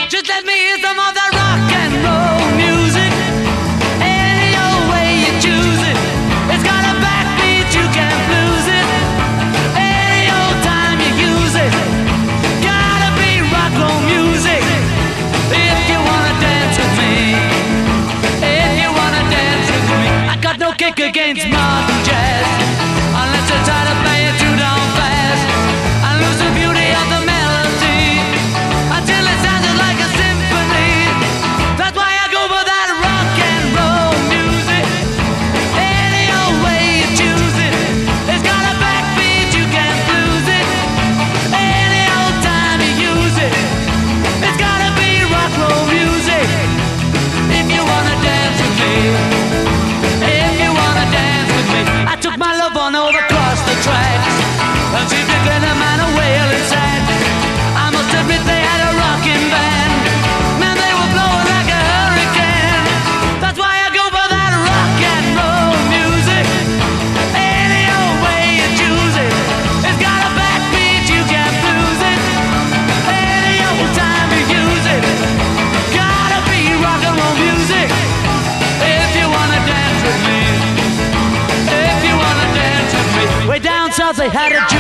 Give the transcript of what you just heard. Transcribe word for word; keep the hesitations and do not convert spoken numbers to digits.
Just let me hear some of that rock and roll music. Any old way you choose it. It's got a backbeat, you can't lose it. Any old time you use it. Gotta be rock and roll music. If you wanna dance with me. If you wanna dance with me. I got no kick against modern jazz. Unless you try to play it too down fast. I lose the beauty of the melody until it sounded like a symphony. That's why I go for that rock and roll music. Any old way you choose it. It's got a backbeat, you can't lose it. Any old time you use it. It's gotta be rock and roll music. If you wanna dance with me. If you wanna dance with me. I took my love on over across the tracks. And she taking a man away and sad. I must admit they had a rocking band. Man, they were blowing like a hurricane. That's why I go for that rock and roll music. Any old way you choose it. It's got a backbeat, you can't lose it. Any old time you use it. Gotta be rock and roll music. If you wanna dance with me. If you wanna dance with me. Way down south they had a